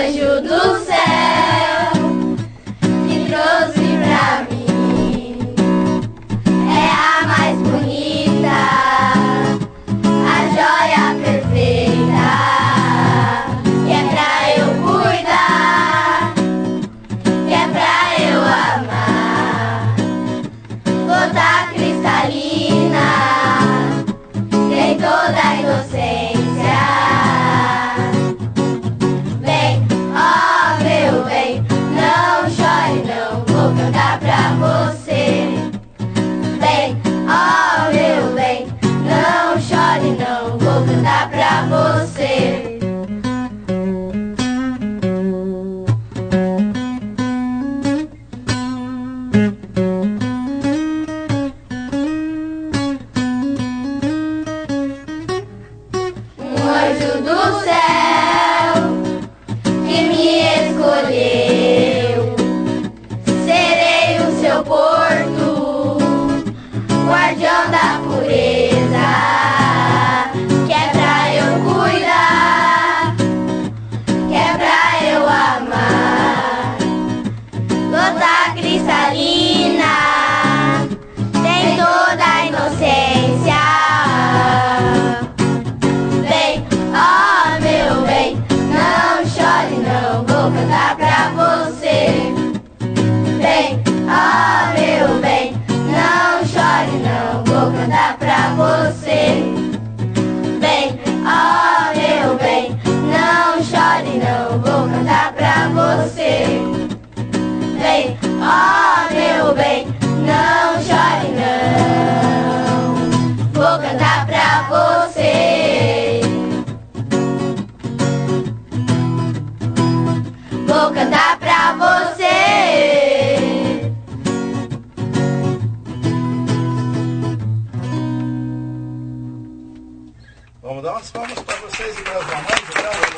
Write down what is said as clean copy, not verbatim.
anjo do céu que trouxe pra mim é a mais bonita, a joia perfeita, que é pra eu cuidar, que é pra eu amar. Gota cristalina, tem toda a inocência. Vem, ó meu bem, não chore não, vou cantar pra você. Vem, ó meu bem, não chore não, vou cantar pra você. Um anjo do céu que me escolheu, serei o seu porto, guardião da pureza, que é pra eu cuidar, que é pra eu amar. Gota cristalina, tem toda a inocência. Vem, ó meu bem, não chore não, vou cantar pra você. Vem, ó meu bem, não chore não, vou cantar pra você. Vem, ó meu bem, não chore não, vou cantar pra você. Vem, ó meu bem, não chore não, vou cantar pra você. Vou cantar pra você. Vamos dar umas palmas para vocês e para as mamães, então.